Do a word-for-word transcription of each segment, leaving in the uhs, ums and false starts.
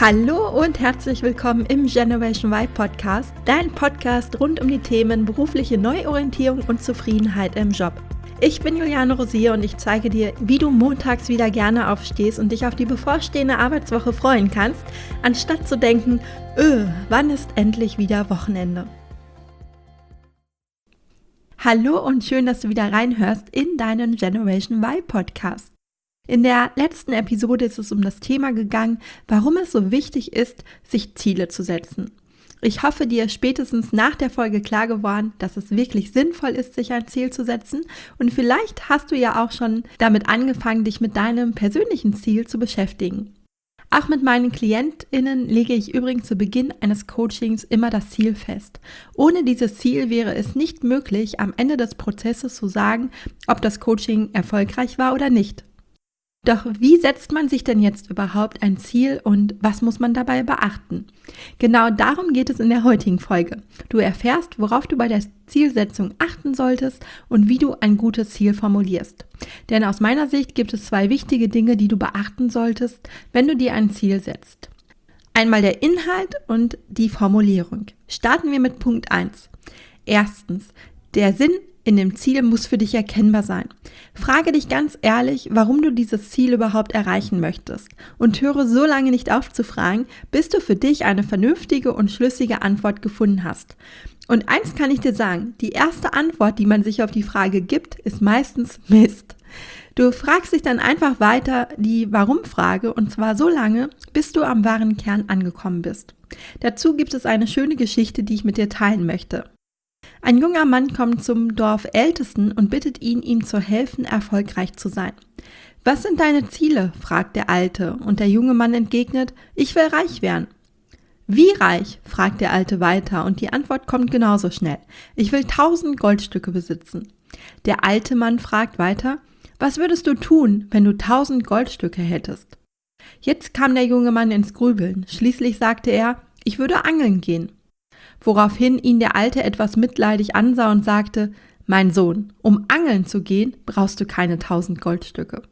Hallo und herzlich willkommen im Generation Y Podcast, dein Podcast rund um die Themen berufliche Neuorientierung und Zufriedenheit im Job. Ich bin Juliane Rosier und ich zeige dir, wie du montags wieder gerne aufstehst und dich auf die bevorstehende Arbeitswoche freuen kannst, anstatt zu denken, öh, wann ist endlich wieder Wochenende? Hallo und schön, dass du wieder reinhörst in deinen Generation Y Podcast. In der letzten Episode ist es um das Thema gegangen, warum es so wichtig ist, sich Ziele zu setzen. Ich hoffe, dir ist spätestens nach der Folge klar geworden, dass es wirklich sinnvoll ist, sich ein Ziel zu setzen. Und vielleicht hast du ja auch schon damit angefangen, dich mit deinem persönlichen Ziel zu beschäftigen. Auch mit meinen KlientInnen lege ich übrigens zu Beginn eines Coachings immer das Ziel fest. Ohne dieses Ziel wäre es nicht möglich, am Ende des Prozesses zu sagen, ob das Coaching erfolgreich war oder nicht. Doch wie setzt man sich denn jetzt überhaupt ein Ziel und was muss man dabei beachten? Genau darum geht es in der heutigen Folge. Du erfährst, worauf du bei der Zielsetzung achten solltest und wie du ein gutes Ziel formulierst. Denn aus meiner Sicht gibt es zwei wichtige Dinge, die du beachten solltest, wenn du dir ein Ziel setzt. Einmal der Inhalt und die Formulierung. Starten wir mit Punkt eins. Erstens, der Sinn in dem Ziel muss für dich erkennbar sein. Frage dich ganz ehrlich, warum du dieses Ziel überhaupt erreichen möchtest und höre so lange nicht auf zu fragen, bis du für dich eine vernünftige und schlüssige Antwort gefunden hast. Und eins kann ich dir sagen, die erste Antwort, die man sich auf die Frage gibt, ist meistens Mist. Du fragst dich dann einfach weiter die Warum-Frage und zwar so lange, bis du am wahren Kern angekommen bist. Dazu gibt es eine schöne Geschichte, die ich mit dir teilen möchte. Ein junger Mann kommt zum Dorfältesten und bittet ihn, ihm zu helfen, erfolgreich zu sein. »Was sind deine Ziele?« fragt der Alte und der junge Mann entgegnet, »Ich will reich werden.« »Wie reich?« fragt der Alte weiter und die Antwort kommt genauso schnell. »Ich will tausend Goldstücke besitzen.« Der alte Mann fragt weiter, »Was würdest du tun, wenn du tausend Goldstücke hättest?« Jetzt kam der junge Mann ins Grübeln. Schließlich sagte er, »Ich würde angeln gehen.« Woraufhin ihn der Alte etwas mitleidig ansah und sagte, »Mein Sohn, um angeln zu gehen, brauchst du keine tausend Goldstücke.«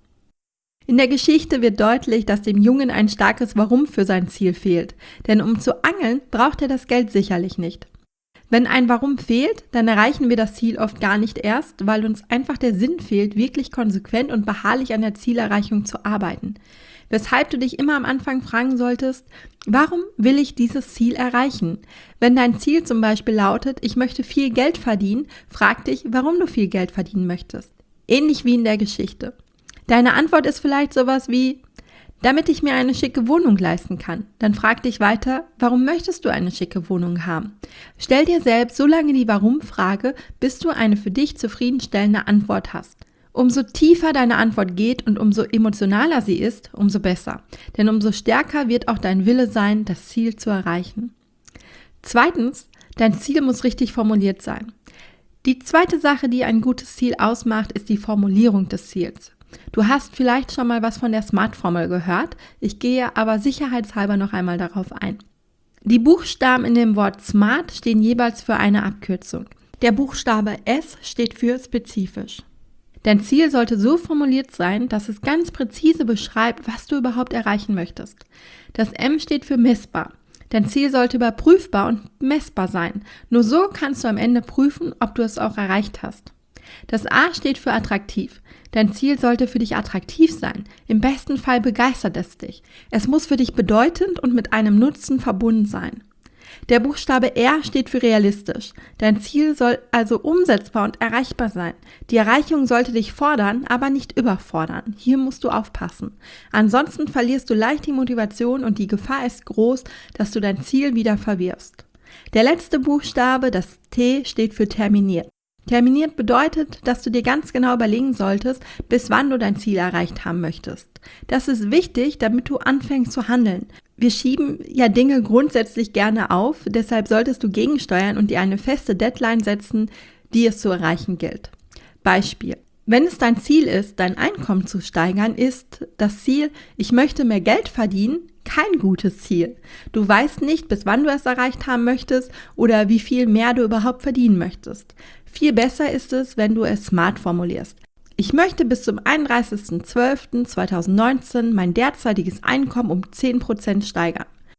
In der Geschichte wird deutlich, dass dem Jungen ein starkes Warum für sein Ziel fehlt, denn um zu angeln, braucht er das Geld sicherlich nicht. Wenn ein Warum fehlt, dann erreichen wir das Ziel oft gar nicht erst, weil uns einfach der Sinn fehlt, wirklich konsequent und beharrlich an der Zielerreichung zu arbeiten. Weshalb du dich immer am Anfang fragen solltest, warum will ich dieses Ziel erreichen? Wenn dein Ziel zum Beispiel lautet, ich möchte viel Geld verdienen, frag dich, warum du viel Geld verdienen möchtest. Ähnlich wie in der Geschichte. Deine Antwort ist vielleicht sowas wie, damit ich mir eine schicke Wohnung leisten kann. Dann frag dich weiter, warum möchtest du eine schicke Wohnung haben? Stell dir selbst so lange die Warum-Frage, bis du eine für dich zufriedenstellende Antwort hast. Umso tiefer deine Antwort geht und umso emotionaler sie ist, umso besser. Denn umso stärker wird auch dein Wille sein, das Ziel zu erreichen. Zweitens, dein Ziel muss richtig formuliert sein. Die zweite Sache, die ein gutes Ziel ausmacht, ist die Formulierung des Ziels. Du hast vielleicht schon mal was von der SMART-Formel gehört, ich gehe aber sicherheitshalber noch einmal darauf ein. Die Buchstaben in dem Wort SMART stehen jeweils für eine Abkürzung. Der Buchstabe S steht für spezifisch. Dein Ziel sollte so formuliert sein, dass es ganz präzise beschreibt, was du überhaupt erreichen möchtest. Das M steht für messbar. Dein Ziel sollte überprüfbar und messbar sein. Nur so kannst du am Ende prüfen, ob du es auch erreicht hast. Das A steht für attraktiv. Dein Ziel sollte für dich attraktiv sein. Im besten Fall begeistert es dich. Es muss für dich bedeutend und mit einem Nutzen verbunden sein. Der Buchstabe R steht für realistisch. Dein Ziel soll also umsetzbar und erreichbar sein. Die Erreichung sollte dich fordern, aber nicht überfordern. Hier musst du aufpassen. Ansonsten verlierst du leicht die Motivation und die Gefahr ist groß, dass du dein Ziel wieder verwirfst. Der letzte Buchstabe, das T, steht für terminiert. Terminiert bedeutet, dass du dir ganz genau überlegen solltest, bis wann du dein Ziel erreicht haben möchtest. Das ist wichtig, damit du anfängst zu handeln. Wir schieben ja Dinge grundsätzlich gerne auf, deshalb solltest du gegensteuern und dir eine feste Deadline setzen, die es zu erreichen gilt. Beispiel: Wenn es dein Ziel ist, dein Einkommen zu steigern, ist das Ziel, ich möchte mehr Geld verdienen, kein gutes Ziel. Du weißt nicht, bis wann du es erreicht haben möchtest oder wie viel mehr du überhaupt verdienen möchtest. Viel besser ist es, wenn du es smart formulierst. Ich möchte bis zum einunddreißigsten zwölften zweitausendneunzehn mein derzeitiges Einkommen um zehn Prozent steigern.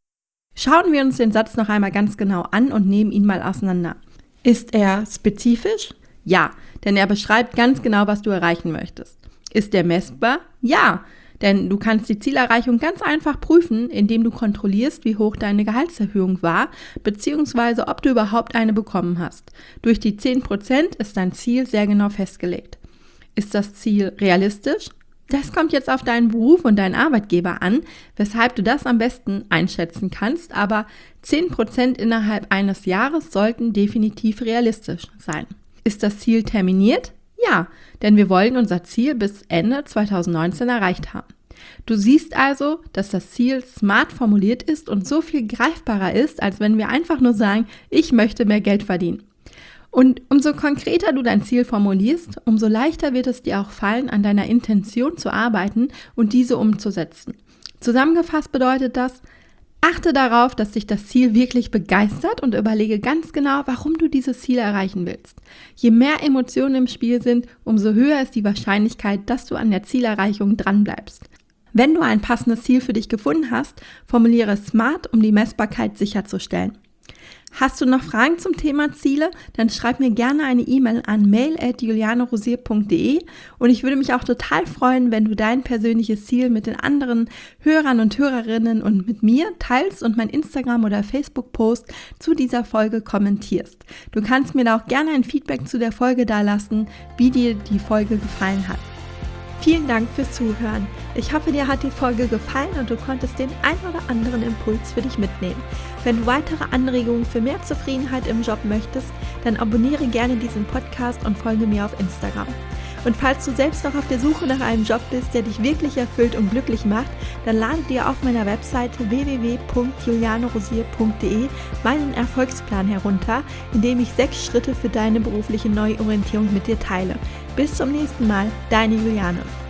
Schauen wir uns den Satz noch einmal ganz genau an und nehmen ihn mal auseinander. Ist er spezifisch? Ja, denn er beschreibt ganz genau, was du erreichen möchtest. Ist er messbar? Ja, denn du kannst die Zielerreichung ganz einfach prüfen, indem du kontrollierst, wie hoch deine Gehaltserhöhung war, beziehungsweise ob du überhaupt eine bekommen hast. Durch die zehn Prozent ist dein Ziel sehr genau festgelegt. Ist das Ziel realistisch? Das kommt jetzt auf deinen Beruf und deinen Arbeitgeber an, weshalb du das am besten einschätzen kannst, aber zehn Prozent innerhalb eines Jahres sollten definitiv realistisch sein. Ist das Ziel terminiert? Ja, denn wir wollen unser Ziel bis Ende zwanzig neunzehn erreicht haben. Du siehst also, dass das Ziel smart formuliert ist und so viel greifbarer ist, als wenn wir einfach nur sagen, ich möchte mehr Geld verdienen. Und umso konkreter du dein Ziel formulierst, umso leichter wird es dir auch fallen, an deiner Intention zu arbeiten und diese umzusetzen. Zusammengefasst bedeutet das, achte darauf, dass dich das Ziel wirklich begeistert und überlege ganz genau, warum du dieses Ziel erreichen willst. Je mehr Emotionen im Spiel sind, umso höher ist die Wahrscheinlichkeit, dass du an der Zielerreichung dranbleibst. Wenn du ein passendes Ziel für dich gefunden hast, formuliere es smart, um die Messbarkeit sicherzustellen. Hast du noch Fragen zum Thema Ziele? Dann schreib mir gerne eine E-Mail an mail at julianerosier punkt de und ich würde mich auch total freuen, wenn du dein persönliches Ziel mit den anderen Hörern und Hörerinnen und mit mir teilst und mein Instagram- oder Facebook-Post zu dieser Folge kommentierst. Du kannst mir da auch gerne ein Feedback zu der Folge dalassen, wie dir die Folge gefallen hat. Vielen Dank fürs Zuhören. Ich hoffe, dir hat die Folge gefallen und du konntest den ein oder anderen Impuls für dich mitnehmen. Wenn du weitere Anregungen für mehr Zufriedenheit im Job möchtest, dann abonniere gerne diesen Podcast und folge mir auf Instagram. Und falls du selbst noch auf der Suche nach einem Job bist, der dich wirklich erfüllt und glücklich macht, dann lade dir auf meiner Webseite w w w punkt julianerosier punkt de meinen Erfolgsplan herunter, in dem ich sechs Schritte für deine berufliche Neuorientierung mit dir teile. Bis zum nächsten Mal, deine Juliane.